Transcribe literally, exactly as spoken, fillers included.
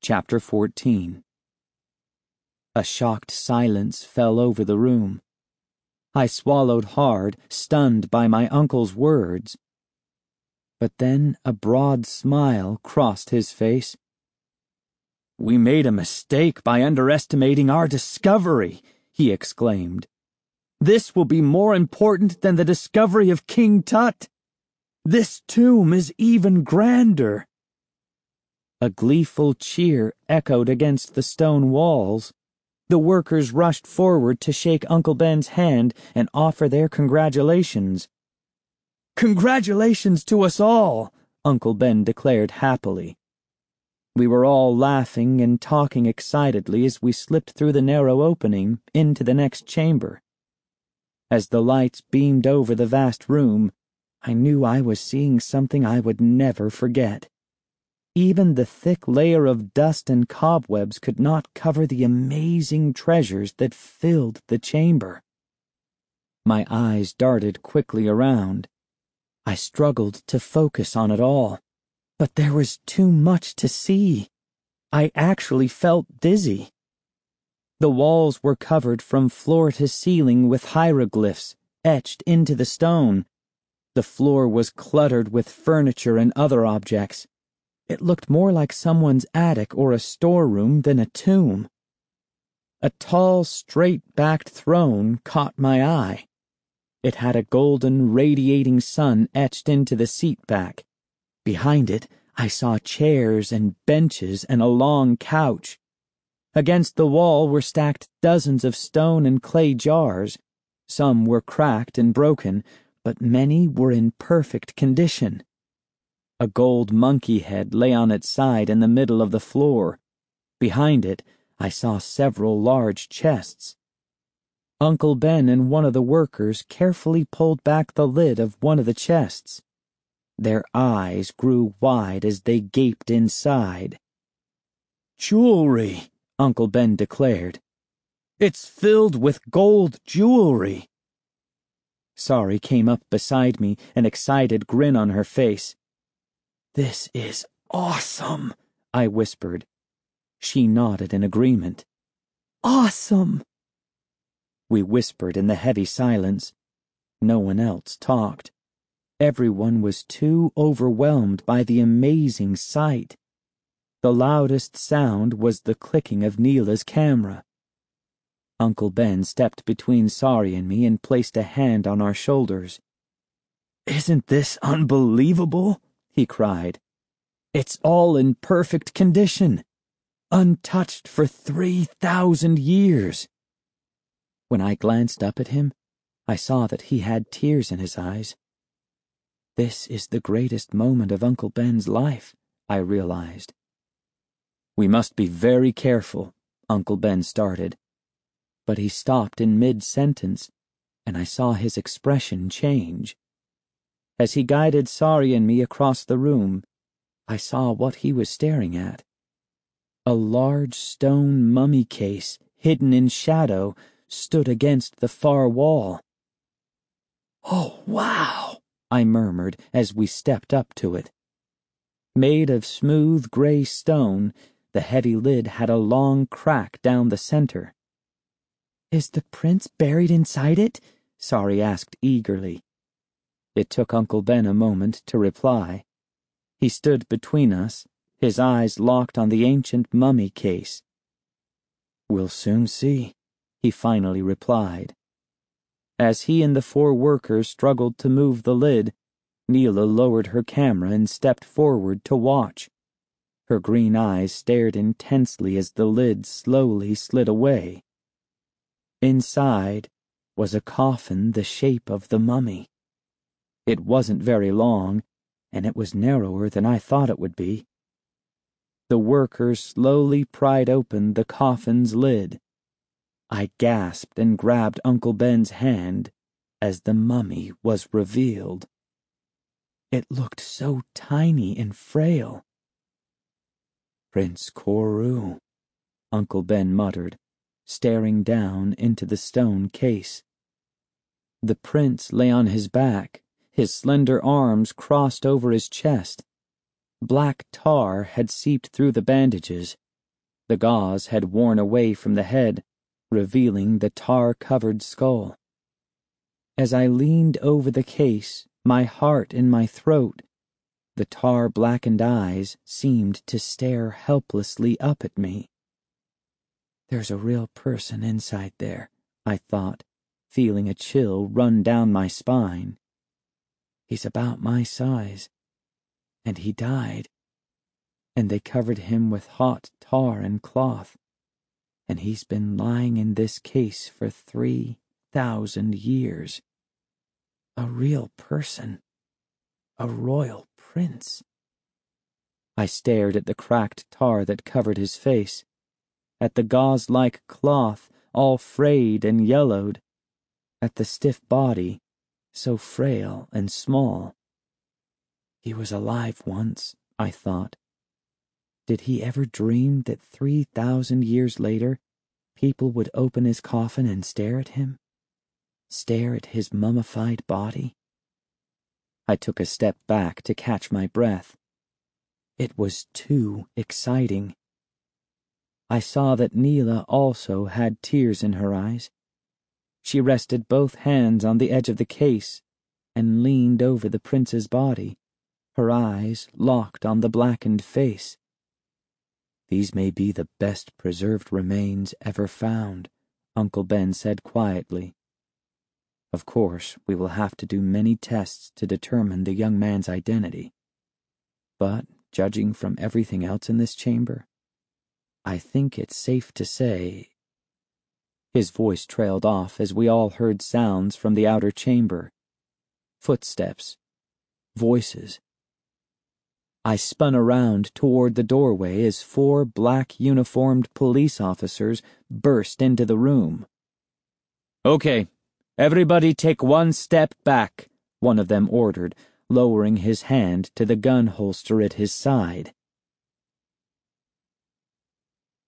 Chapter fourteen. A shocked silence fell over the room. I swallowed hard, stunned by my uncle's words. But then a broad smile crossed his face. "We made a mistake by underestimating our discovery," he exclaimed. "This will be more important than the discovery of King Tut. This tomb is even grander." A gleeful cheer echoed against the stone walls. The workers rushed forward to shake Uncle Ben's hand and offer their congratulations. "Congratulations to us all," Uncle Ben declared happily. We were all laughing and talking excitedly as we slipped through the narrow opening into the next chamber. As the lights beamed over the vast room, I knew I was seeing something I would never forget. Even the thick layer of dust and cobwebs could not cover the amazing treasures that filled the chamber. My eyes darted quickly around. I struggled to focus on it all, but there was too much to see. I actually felt dizzy. The walls were covered from floor to ceiling with hieroglyphs etched into the stone. The floor was cluttered with furniture and other objects. It looked more like someone's attic or a storeroom than a tomb. A tall, straight-backed throne caught my eye. It had a golden, radiating sun etched into the seat back. Behind it, I saw chairs and benches and a long couch. Against the wall were stacked dozens of stone and clay jars. Some were cracked and broken, but many were in perfect condition. A gold monkey head lay on its side in the middle of the floor. Behind it, I saw several large chests. Uncle Ben and one of the workers carefully pulled back the lid of one of the chests. Their eyes grew wide as they gaped inside. "Jewelry," Uncle Ben declared. "It's filled with gold jewelry." Sari came up beside me, an excited grin on her face. "This is awesome," I whispered. She nodded in agreement. "Awesome!" We whispered in the heavy silence. No one else talked. Everyone was too overwhelmed by the amazing sight. The loudest sound was the clicking of Neela's camera. Uncle Ben stepped between Sari and me and placed a hand on our shoulders. "Isn't this unbelievable?" he cried. "It's all in perfect condition, untouched for three thousand years." When I glanced up at him, I saw that he had tears in his eyes. This is the greatest moment of Uncle Ben's life, I realized. "We must be very careful," Uncle Ben started, but he stopped in mid-sentence, and I saw his expression change. As he guided Sari and me across the room, I saw what he was staring at. A large stone mummy case, hidden in shadow, stood against the far wall. "Oh, wow!" I murmured as we stepped up to it. Made of smooth gray stone, the heavy lid had a long crack down the center. "Is the prince buried inside it?" Sari asked eagerly. It took Uncle Ben a moment to reply. He stood between us, his eyes locked on the ancient mummy case. "We'll soon see," he finally replied. As he and the four workers struggled to move the lid, Neela lowered her camera and stepped forward to watch. Her green eyes stared intensely as the lid slowly slid away. Inside was a coffin the shape of the mummy. It wasn't very long, and it was narrower than I thought it would be. The workers slowly pried open the coffin's lid. I gasped and grabbed Uncle Ben's hand as the mummy was revealed. It looked so tiny and frail. "Prince Koru," Uncle Ben muttered, staring down into the stone case. The prince lay on his back, his slender arms crossed over his chest. Black tar had seeped through the bandages, The gauze had worn away from the head, revealing the tar-covered skull. As I leaned over the case, my heart in my throat, the tar-blackened eyes seemed to stare helplessly up at me. There's a real person inside there, I thought, feeling a chill run down my spine. He's about my size, and he died, and they covered him with hot tar and cloth, and he's been lying in this case for three thousand years. A real person. A royal prince. I stared at the cracked tar that covered his face, at the gauze-like cloth all frayed and yellowed, at the stiff body, so frail and small. He was alive once, I thought. Did he ever dream that three thousand years later people would open his coffin and stare at him? Stare at his mummified body? I took a step back to catch my breath. It was too exciting. I saw that Neela also had tears in her eyes. She rested both hands on the edge of the case and leaned over the prince's body, her eyes locked on the blackened face. These may be the best preserved remains ever found, Uncle Ben said quietly. Of course, we will have to do many tests to determine the young man's identity. But, judging from everything else in this chamber, I think it's safe to say— His voice trailed off as we all heard sounds from the outer chamber. Footsteps. Voices. I spun around toward the doorway as four black-uniformed police officers burst into the room. "Okay, everybody take one step back," one of them ordered, lowering his hand to the gun holster at his side.